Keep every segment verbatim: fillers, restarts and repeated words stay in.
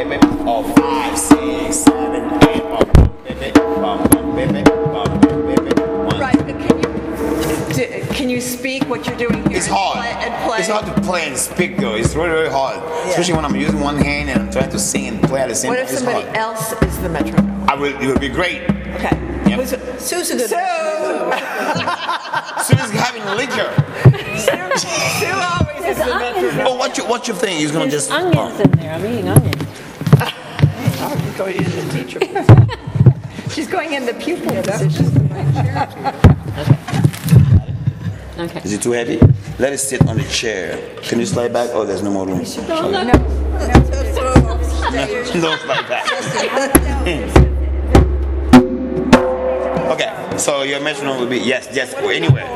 baby. Oh, five, six, seven, eight. Bum, bum, baby. Bum, bum, baby. Bum, bum, baby. One. Right, but can you do, can you speak what you're doing here? It's hard. And play, and play? It's hard to play and speak though. It's really, really hard. Yeah. Especially when I'm using one hand and I'm trying to sing and play at the same what time. if It's somebody hard. else is the metronome? I will. It would be great. Okay. Yep. Who's, Sue's a good Sue! Sue's having liquor. Sue, Sue always is the metronome. Oh, what's your what's your thing? You're gonna There's just. onions oh. in there. I'm eating onions. Oh, she's going in the teacher. She's going in the pupil position. Okay. Is it too heavy? Let it sit on the chair. Can you slide back? Oh, there's no more room. No, no. Don't slide back. Okay, so your metronome will be yes, yes, or anywhere.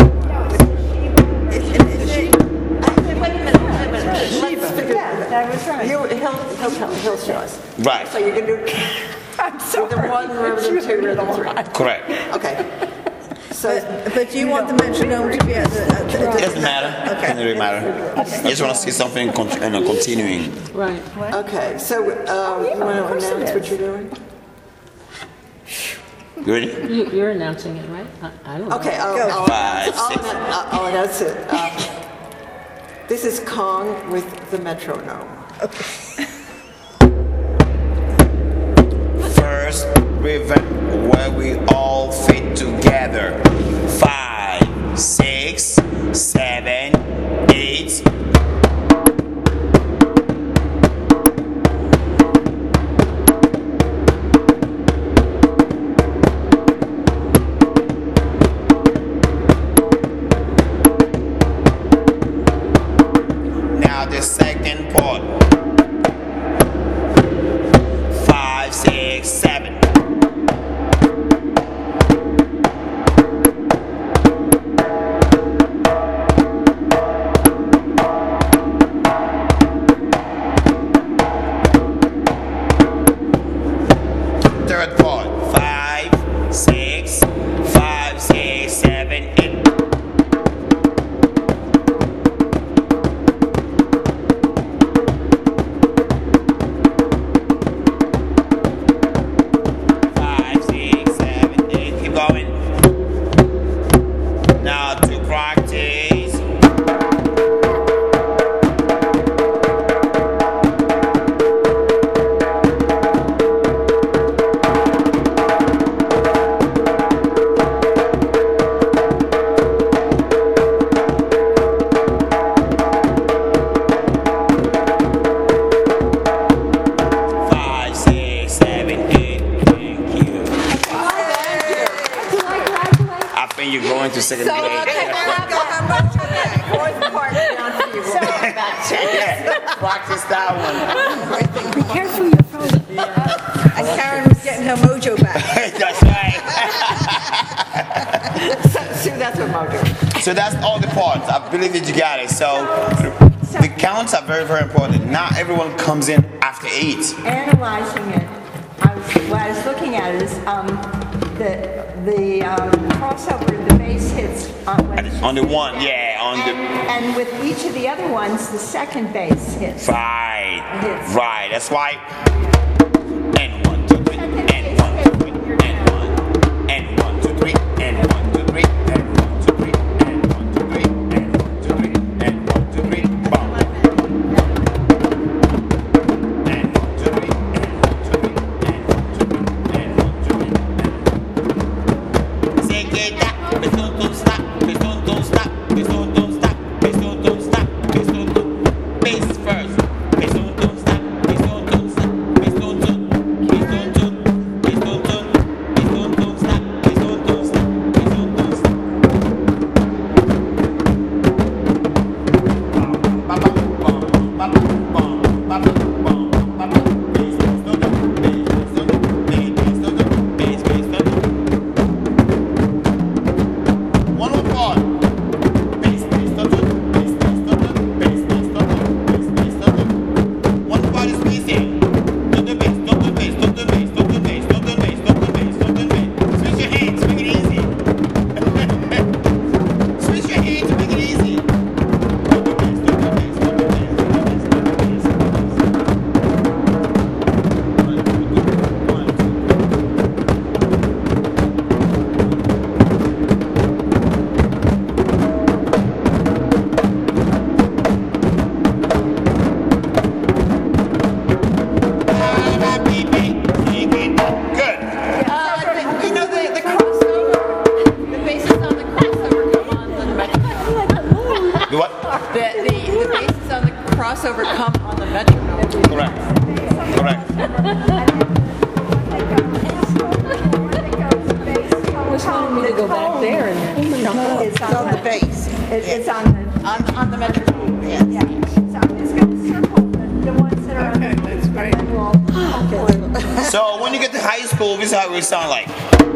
You, he'll, he'll, tell, he'll show us. Right. So you're going to do I'm sorry. The one rhythm, two rhythm, three. Correct. Okay. So, But, but do you want the metronome to be at the... At the It doesn't matter. It doesn't really matter. I just want to see something con- you know, continuing. Right. okay, so um, you want to announce what you're doing? You ready? You, you're announcing it, right? I, I don't know. Okay, I'll, Go. I'll, Five, I'll, six. I'll, I'll announce it. Um, this is Kong with the metronome. First rhythm where we all fit together. Five, six, seven, eight. Now the second part. Five, six, seven. Third part. Five, six, five, six, seven, eight. Five, six, seven, eight. Keep going. Now to practice. Five, six, seven, eight. Thank you. I think you're going to second So, grade. okay, we'll have the fourth part down for you. We'll come back to it. Yeah, practice that one. Be careful your phone. And Karen was getting her mojo back. That's right. So, Sue, that's what mojo. So that's all the parts. I believe that you got it. So the counts are very, very important. Not everyone comes in after eight. Analyzing it, I was, what I was looking at is um, the the um, crossover, the bass hits on, when On the one, yeah, on and, the and with each of the other ones, the second bass hits. right, Hits. right. That's why. And one, two, three, and one, two, three, and one, and one, two, three, and one, two, three, and one, two, three, and one, two, three, and one, two, three, and one, two, three, bum. And one, two, three, and one, two, three, and one, two, three, and one, two, three, and one. Say get that, please don't don't stop, please don't don't stop, please don't don't stop, please don't don't stop, please don't don't bass first, please don't don't stop, please don't don't stop, please Correct. was wanting me to go back there and then. It's on the base. It- It's on the, On, on the metro. Yes. yeah. So I'm just going to circle the the ones that are on the. Okay, that's great. And we'll hopefully. So when you get to high school, this is how we sound like.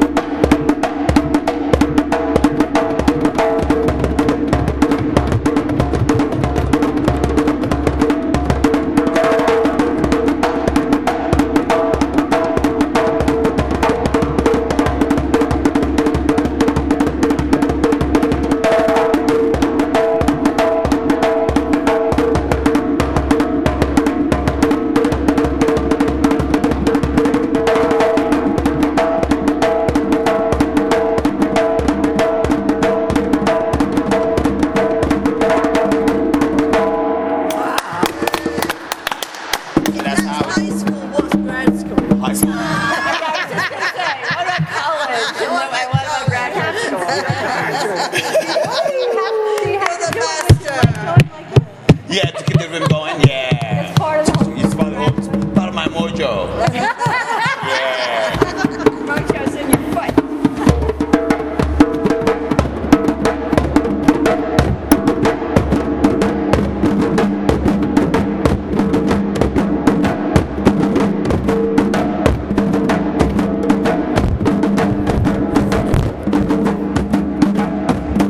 That's how High school was grad school. high school. What about college? And what about what about graduate school? You're the master. Yeah, to keep the rhythm going. Yeah. Part of the It's part of, it's part of my mojo.